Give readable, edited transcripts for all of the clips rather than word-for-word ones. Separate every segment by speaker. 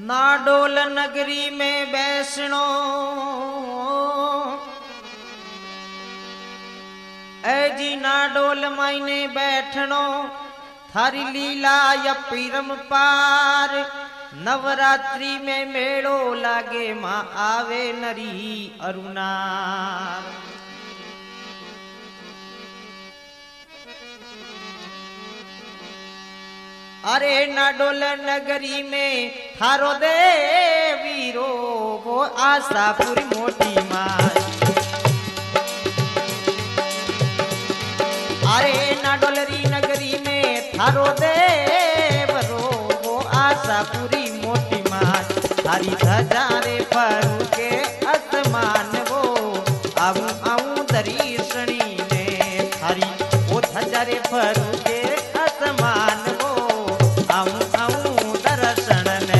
Speaker 1: नाडोल नगरी में बैसणो ऐजी नाडोल मायने बैठनो थारी लीला या पीरम पार। नवरात्रि में मेड़ो लागे माँ आवे नरी अरुणार। अरे नाडोल नगरी में थारो देवीरो वो आशापुरी मोटी माँ। अरे नाडोलरी नगरी में थारो देवरो वो आशापुरी मोटी माँ। थारी धजारे फरू के आसमान वो आऊं आऊं दर्शनी ने। थारी वो धजारे फरू के आसमान आऊं आऊं दर्शन ने।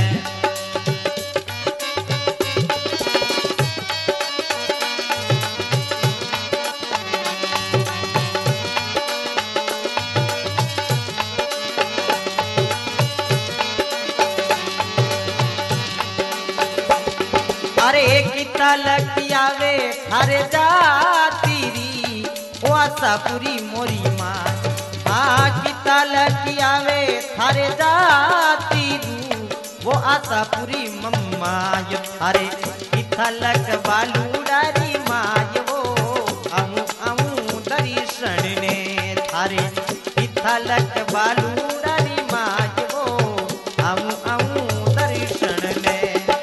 Speaker 1: अरे किता लगी आवे थारे जातीरी वो आशापुरी मोरी माँ। हाँ किता लगी आवे थारे जाती वो आशापुरी मम्मा। थारे किता लग बालूडारी माय वो आऊं आऊं दर्शन ने। थारे किता लग बालूडारी माय वो आऊं आऊं दर्शन ने।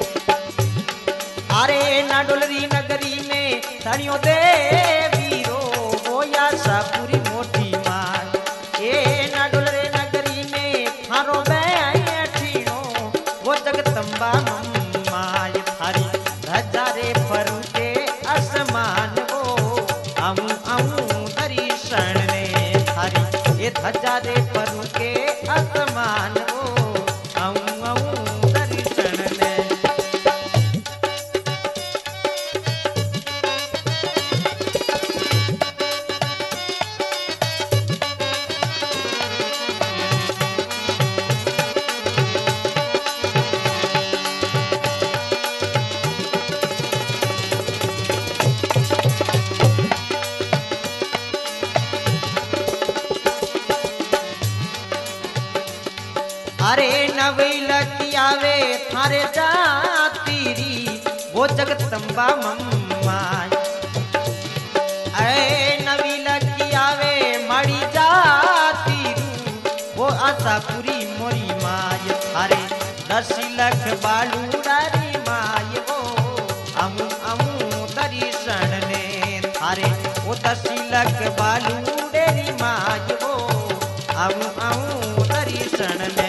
Speaker 1: अरे नाडोलरी नगरी में धनियो देवीरो वो आशापुरी मोटी माँ। नाडोलरे नगरी में थारो बैठीनो वो जगदम्बा मम्मा। थारी धजारे फरू के आसमान वो आऊं आऊं दर्शन ने। थारी ये धजारे फरू के आसमान वो आऊं आऊं दर्शन ने। अरे नवी लकी आवे थारे जातीरी वो जगदम्बा मम्मा। ऐ नवी लकी आवे माड़ी जातीरू वो आशापुरी मोरी माय। थारे 10 लाख बालूडारी माय वो आऊं आऊं दर्शन ने। थारे वो 10 लाख बालूडेरी माय वो आऊं आऊं दर्शन ने।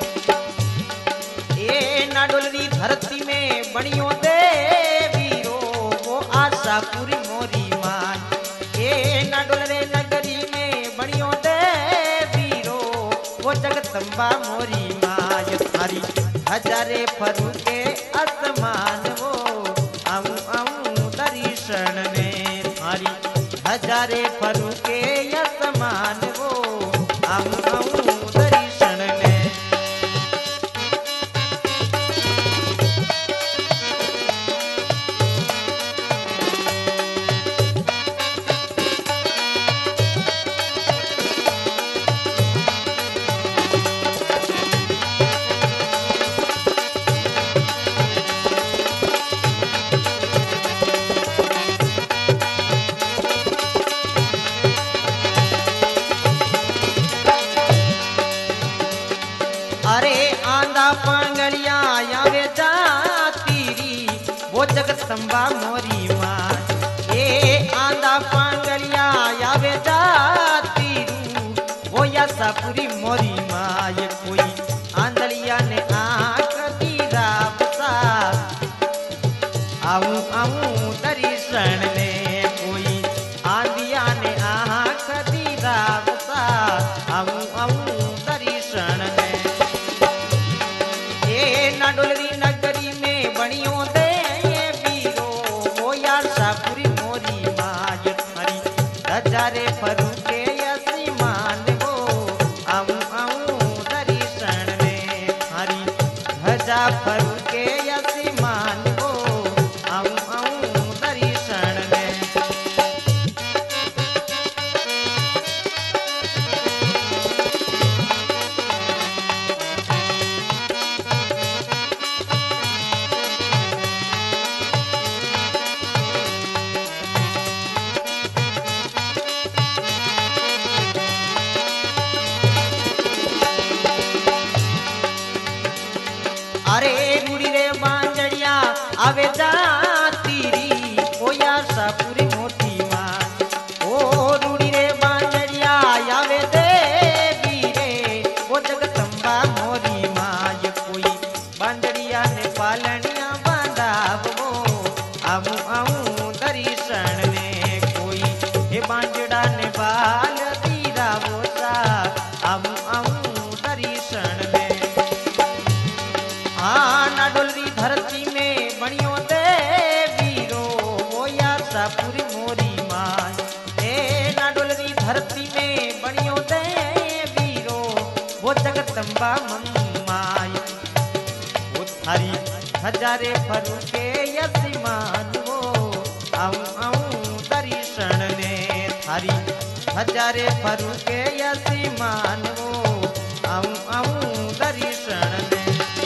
Speaker 1: नाडोलरी धरती में बनियो देवीरो वो आशापुरी मोरी माँ। नाडोलरे नगरी में बनियो देवीरो वो जगदम्बा मोरी माँ। थारी हजारे फरू के आसमान वो आऊं आऊं दर्शन ने। थारी हजारे फरू के आसमान वो आऊं आऊं दर्शन ने। अरे आंधा पांगलिया आवे जातीरी वो जगदम्बा मोरी माँ। आंधा पांगलिया आवे जातीरू वो आशापुरी मोरी माँ। कोई आंधलिया ने आँख दी राबसा आऊं आऊं दर्शन ने। कोई आंधिया ने आँख दी राबसा आऊं आऊं दर्शन ने। नाडोलरी नगरी में बनियो देवीरो वो आशापुरी मोरी माँ। थारी धजारे फरू के आसमान वो आऊं आऊं दर्शन ने। थारी धजा फरू आवे जाती री ओ आशापुरी मोटी माँ ओ रूड़ी रे बांजड़िया आवे देवी रे ओ जगदम्बा मोरी माँ ये कोई बांजड़िया ने पालनिया बांधावो आऊं आऊं दर्शन ने कोई हे बांजड़ा ने बाल दीरावो सा आऊं आऊं दर्शन ने नाडोलरी धरती में बनियो देवी रो वो आशापुरी मोरी माँ ए नाडोलरी धरती में बनियो देवी रो वो जगदम्बा मम्माई वो थारी हजारे फरूके यसीमान वो आऊं आऊं दर्शन ने थारी हजारे फरूके यसीमान वो आऊं आऊं दर्शन ने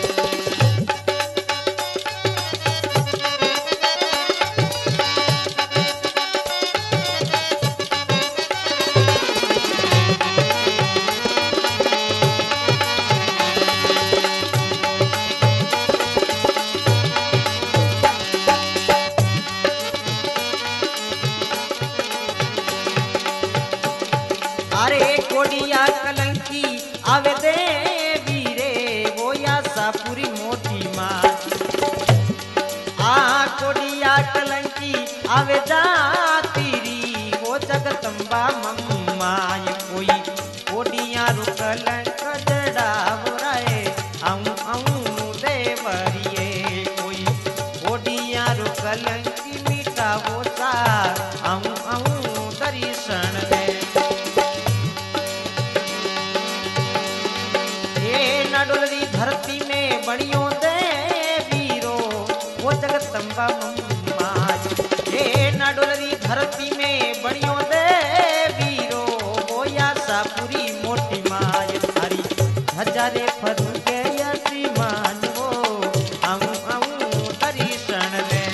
Speaker 1: अरे कोडिया कलंकी आवे देवी रे वो आशापुरी मोटी माँ कोडिया कलंकी आवे जाती री वो जगदम्बा मम्मा ये कोई कोडिया रुकलंक जड़ाव राय आऊं आऊं देवरिए कोई कोडिया रुकलंकी मीठा वो सा आऊं आऊं दर्शन दे नाडोलरी धरती में बनियो देवी रो वो जगदम्बा मम्मा हे नाडोलरी धरती में बनियो देवी रो वो आशापुरी मोटी माँ थारी हजारे फरूके यसीमान वो आऊं आऊं दर्शन ले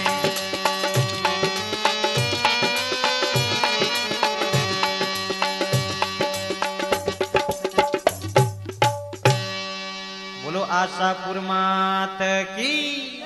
Speaker 1: बोलो आशापुर मात की।